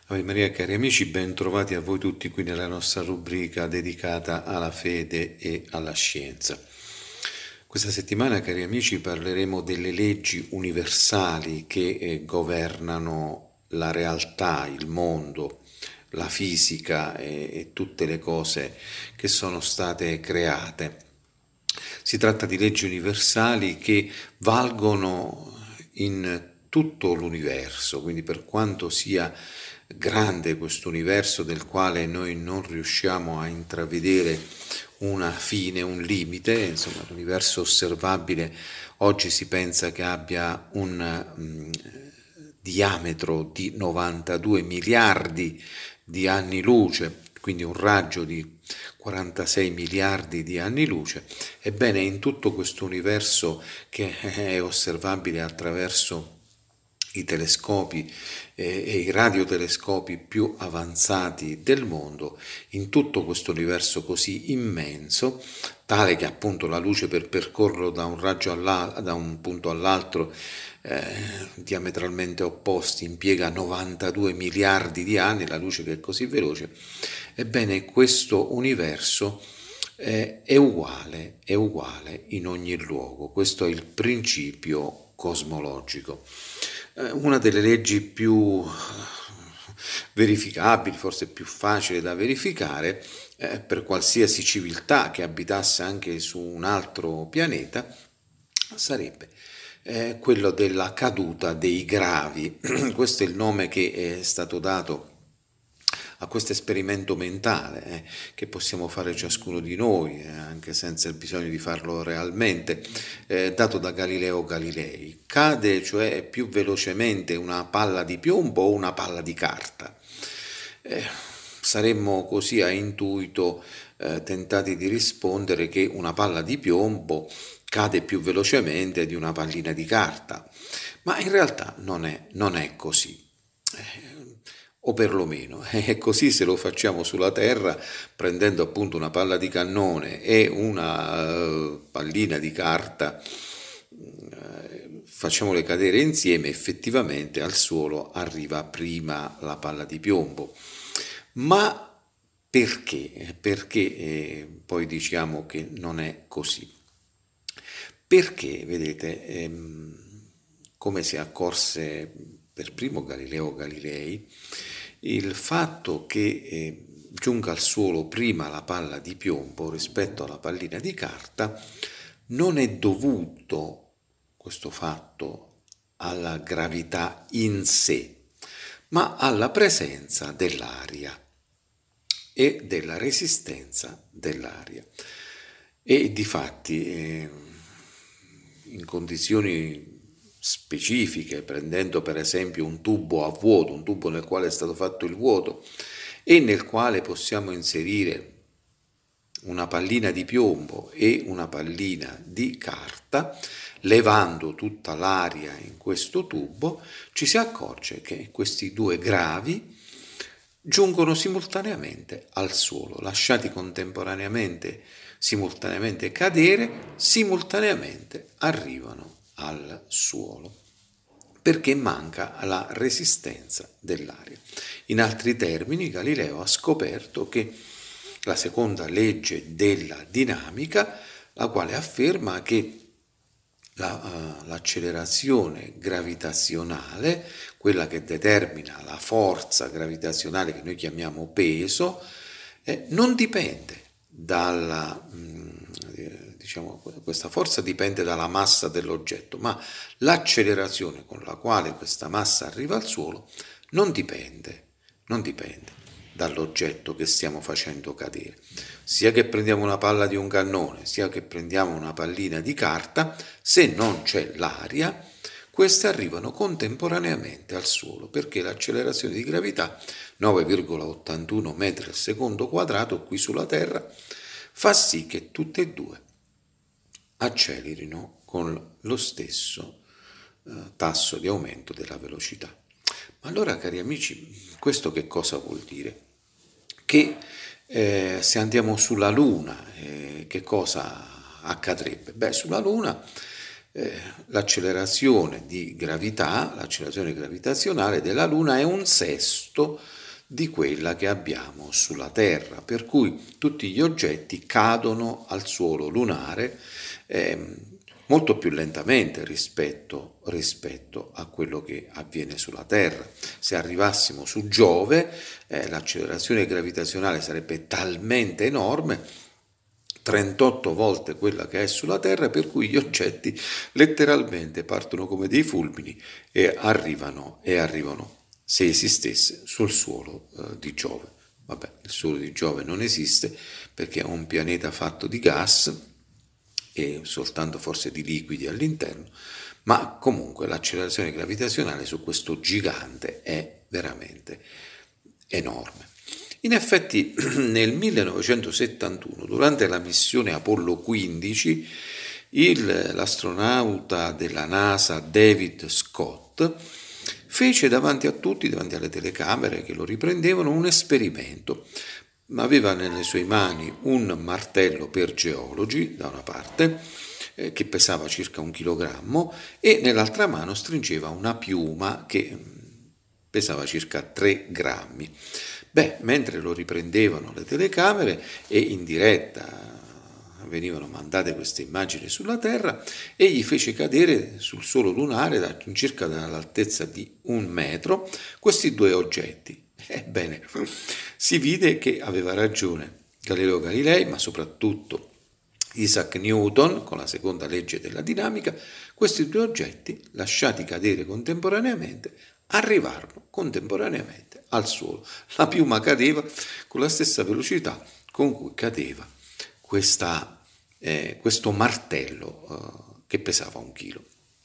Ave Maria, cari amici, ben trovati a voi tutti qui nella nostra rubrica dedicata alla fede e alla scienza. Questa settimana, cari amici, parleremo delle leggi universali che governano la realtà, il mondo, la fisica e tutte le cose che sono state create. Si tratta di leggi universali che valgono in tutto l'universo, quindi per quanto sia grande questo universo del quale noi non riusciamo a intravedere una fine, un limite, insomma l'universo osservabile oggi si pensa che abbia un diametro di 92 miliardi di anni luce, quindi un raggio di 46 miliardi di anni luce. Ebbene, in tutto questo universo che è osservabile attraverso i telescopi e i radiotelescopi più avanzati del mondo, in tutto questo universo così immenso, tale che appunto la luce per percorrere da un raggio da un punto all'altro diametralmente opposti impiega 92 miliardi di anni, la luce che è così veloce. Ebbene, questo universo è uguale in ogni luogo. Questo è il principio cosmologico. Una delle leggi più verificabili, forse più facile da verificare, per qualsiasi civiltà che abitasse anche su un altro pianeta, sarebbe quello della caduta dei gravi. Questo è il nome che è stato dato a questo esperimento mentale che possiamo fare ciascuno di noi, anche senza il bisogno di farlo realmente, dato da Galileo Galilei. Cade cioè più velocemente una palla di piombo o una palla di carta? Saremmo così a intuito tentati di rispondere che una palla di piombo cade più velocemente di una pallina di carta, ma in realtà non è così. O perlomeno è così se lo facciamo sulla Terra prendendo appunto una palla di cannone e una pallina di carta, facciamole cadere insieme, effettivamente al suolo arriva prima la palla di piombo. Ma perché? Perché poi diciamo che non è così? Perché, vedete, come si accorse per primo Galileo Galilei, il fatto che giunga al suolo prima la palla di piombo rispetto alla pallina di carta non è dovuto, questo fatto, alla gravità in sé, ma alla presenza dell'aria e della resistenza dell'aria. E difatti in condizioni specifiche, prendendo per esempio un tubo a vuoto, un tubo nel quale è stato fatto il vuoto e nel quale possiamo inserire una pallina di piombo e una pallina di carta, levando tutta l'aria in questo tubo, ci si accorge che questi due gravi giungono simultaneamente al suolo, lasciati contemporaneamente, simultaneamente cadere, simultaneamente arrivano al suolo, perché manca la resistenza dell'aria. In altri termini, Galileo ha scoperto che la seconda legge della dinamica, la quale afferma che l'accelerazione gravitazionale, quella che determina la forza gravitazionale che noi chiamiamo peso, non dipende diciamo, questa forza dipende dalla massa dell'oggetto, ma l'accelerazione con la quale questa massa arriva al suolo non dipende dall'oggetto che stiamo facendo cadere. Sia che prendiamo una palla di un cannone, sia che prendiamo una pallina di carta, se non c'è l'aria, queste arrivano contemporaneamente al suolo, perché l'accelerazione di gravità, 9,81 metri al secondo quadrato qui sulla Terra, fa sì che tutte e due accelerino con lo stesso tasso di aumento della velocità. Ma allora, cari amici, questo che cosa vuol dire? Che se andiamo sulla Luna, che cosa accadrebbe? Beh, sulla Luna l'accelerazione di gravità, l'accelerazione gravitazionale della Luna è 1/6 di quella che abbiamo sulla Terra, per cui tutti gli oggetti cadono al suolo lunare molto più lentamente rispetto a quello che avviene sulla Terra. Se arrivassimo su Giove, l'accelerazione gravitazionale sarebbe talmente enorme, 38 volte quella che è sulla Terra, per cui gli oggetti letteralmente partono come dei fulmini e arrivano, se esistesse, sul suolo di Giove. Vabbè, il suolo di Giove non esiste perché è un pianeta fatto di gas e soltanto forse di liquidi all'interno, ma comunque l'accelerazione gravitazionale su questo gigante è veramente enorme. In effetti nel 1971, durante la missione Apollo 15, l'astronauta della NASA David Scott fece davanti a tutti, davanti alle telecamere che lo riprendevano, un esperimento. Aveva nelle sue mani un martello per geologi da una parte, che pesava circa 1 chilogrammo, e nell'altra mano stringeva una piuma che pesava circa 3 grammi. Beh, mentre lo riprendevano le telecamere e in diretta venivano mandate queste immagini sulla Terra, egli fece cadere sul suolo lunare, circa dall'altezza di 1 metro, questi due oggetti. Ebbene, si vide che aveva ragione Galileo Galilei, ma soprattutto Isaac Newton, con la seconda legge della dinamica. Questi due oggetti, lasciati cadere contemporaneamente, arrivarono contemporaneamente al suolo. La piuma cadeva con la stessa velocità con cui cadeva questo martello che pesava 1 chilo.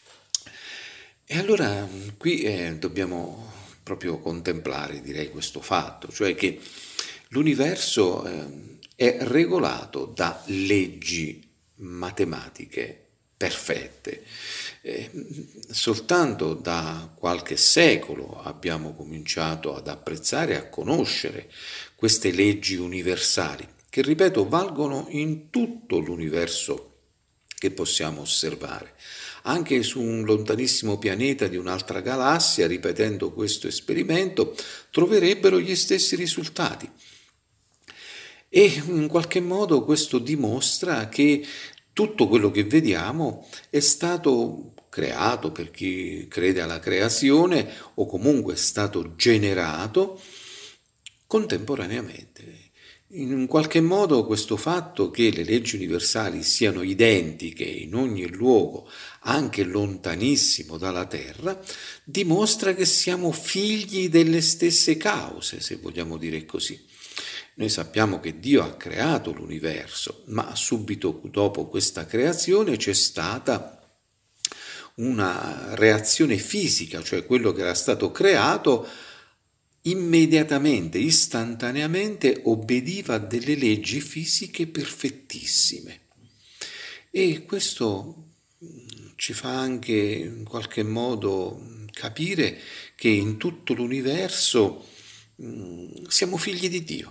E allora qui dobbiamo proprio contemplare, direi, questo fatto, cioè che l'universo è regolato da leggi matematiche perfette. Soltanto da qualche secolo abbiamo cominciato ad apprezzare e a conoscere queste leggi universali, che, ripeto, valgono in tutto l'universo che possiamo osservare. Anche su un lontanissimo pianeta di un'altra galassia, ripetendo questo esperimento, troverebbero gli stessi risultati. E in qualche modo questo dimostra che tutto quello che vediamo è stato creato, per chi crede alla creazione, o comunque è stato generato contemporaneamente. In qualche modo questo fatto che le leggi universali siano identiche in ogni luogo, anche lontanissimo dalla Terra, dimostra che siamo figli delle stesse cause, se vogliamo dire così. Noi sappiamo che Dio ha creato l'universo, ma subito dopo questa creazione c'è stata una reazione fisica, cioè quello che era stato creato immediatamente, istantaneamente obbediva a delle leggi fisiche perfettissime. E questo ci fa anche in qualche modo capire che in tutto l'universo siamo figli di Dio.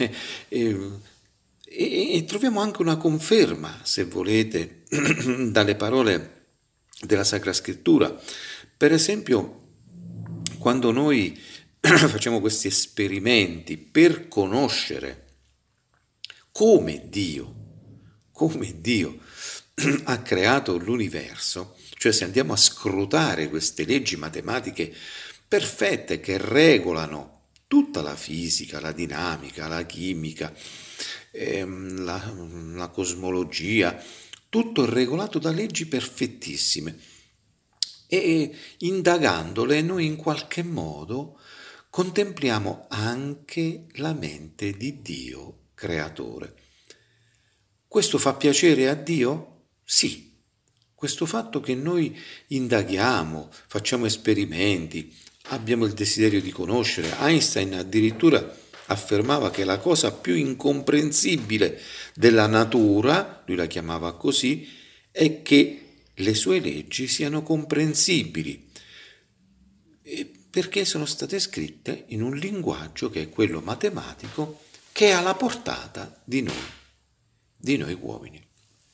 E troviamo anche una conferma, se volete, dalle parole della Sacra Scrittura. Per esempio, quando noi facciamo questi esperimenti per conoscere come Dio ha creato l'universo, cioè se andiamo a scrutare queste leggi matematiche perfette che regolano tutta la fisica, la dinamica, la chimica, la cosmologia, tutto è regolato da leggi perfettissime. E indagandole noi in qualche modo contempliamo anche la mente di Dio creatore. Questo fa piacere a Dio? Sì. Questo fatto che noi indaghiamo, facciamo esperimenti, abbiamo il desiderio di conoscere. Einstein addirittura affermava che la cosa più incomprensibile della natura, lui la chiamava così, è che le sue leggi siano comprensibili, perché sono state scritte in un linguaggio che è quello matematico, che è alla portata di noi uomini.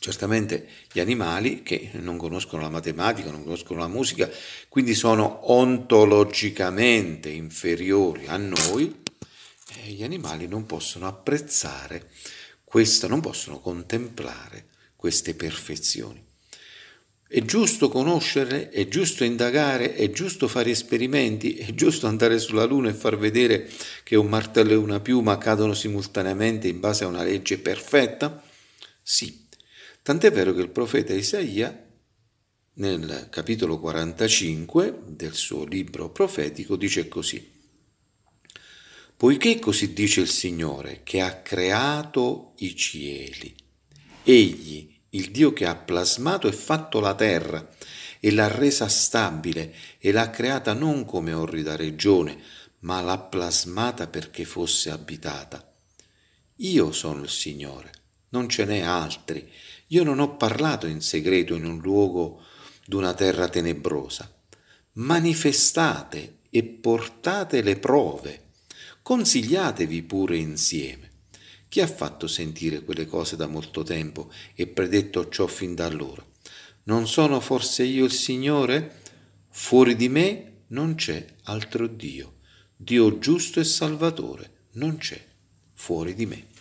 Certamente gli animali che non conoscono la matematica, non conoscono la musica, quindi sono ontologicamente inferiori a noi, gli animali non possono apprezzare questo, non possono contemplare queste perfezioni. È giusto conoscerle, è giusto indagare, è giusto fare esperimenti, è giusto andare sulla Luna e far vedere che un martello e una piuma cadono simultaneamente in base a una legge perfetta? Sì. Tant'è vero che il profeta Isaia, nel capitolo 45 del suo libro profetico, dice così: poiché così dice il Signore, che ha creato i cieli, egli, il Dio che ha plasmato e fatto la terra, e l'ha resa stabile, e l'ha creata non come orrida regione, ma l'ha plasmata perché fosse abitata. Io sono il Signore, non ce n'è altri. Io non ho parlato in segreto in un luogo d'una terra tenebrosa. Manifestate e portate le prove. Consigliatevi pure insieme. Chi ha fatto sentire quelle cose da molto tempo e predetto ciò fin da allora? Non sono forse io il Signore? Fuori di me non c'è altro Dio. Dio giusto e salvatore non c'è fuori di me.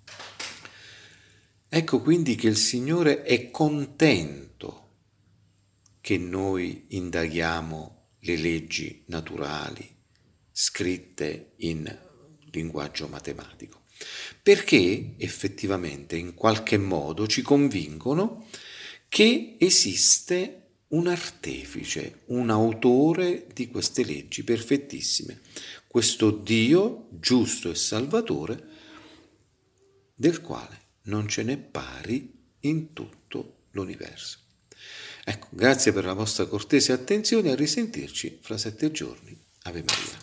Ecco quindi che il Signore è contento che noi indaghiamo le leggi naturali scritte in linguaggio matematico, perché effettivamente in qualche modo ci convincono che esiste un artefice, un autore di queste leggi perfettissime, questo Dio giusto e salvatore del quale non ce n'è pari in tutto l'universo. Ecco, grazie per la vostra cortese attenzione, a risentirci fra 7 giorni. Ave Maria.